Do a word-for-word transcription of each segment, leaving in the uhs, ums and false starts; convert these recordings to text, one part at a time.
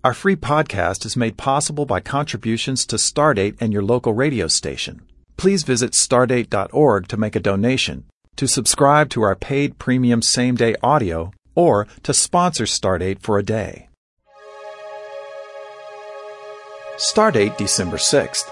Our free podcast is made possible by contributions to Stardate and your local radio station. Please visit stardate dot org to make a donation, to subscribe to our paid premium same-day audio, or to sponsor Stardate for a day. Stardate December sixth.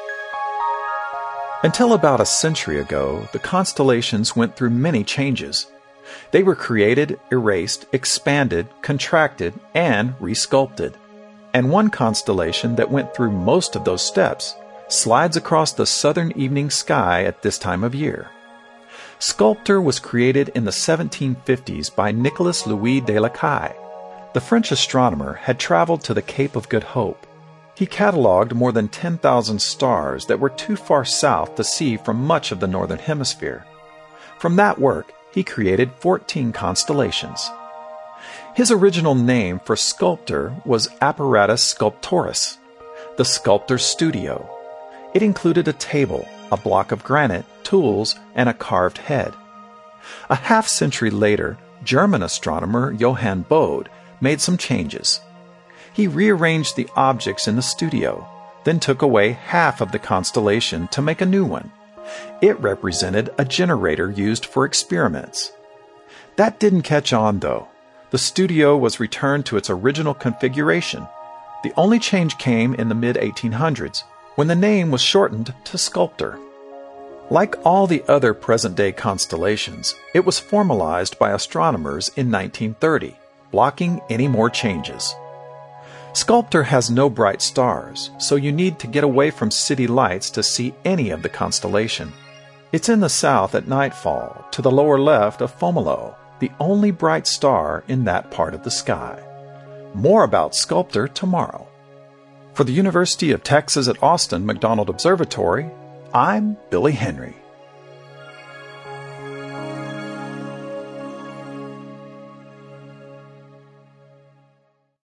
Until about a century ago, the constellations went through many changes. They were created, erased, expanded, contracted, and resculpted. And one constellation that went through most of those steps slides across the southern evening sky at this time of year. Sculptor was created in the seventeen fifties by Nicolas Louis de Lacaille. The French astronomer had traveled to the Cape of Good Hope. He cataloged more than ten thousand stars that were too far south to see from much of the northern hemisphere. From that work, he created fourteen constellations. His original name for sculptor was Apparatus Sculptoris, the sculptor's studio. It included a table, a block of granite, tools, and a carved head. A half century later, German astronomer Johann Bode made some changes. He rearranged the objects in the studio, then took away half of the constellation to make a new one. It represented a generator used for experiments. That didn't catch on, though. The studio was returned to its original configuration. The only change came in the mid eighteen hundreds, when the name was shortened to Sculptor. Like all the other present-day constellations, it was formalized by astronomers in nineteen thirty, blocking any more changes. Sculptor has no bright stars, so you need to get away from city lights to see any of the constellation. It's in the south at nightfall, to the lower left of Fomalhaut, the only bright star in that part of the sky. More about Sculptor tomorrow. For the University of Texas at Austin McDonald Observatory, I'm Billy Henry.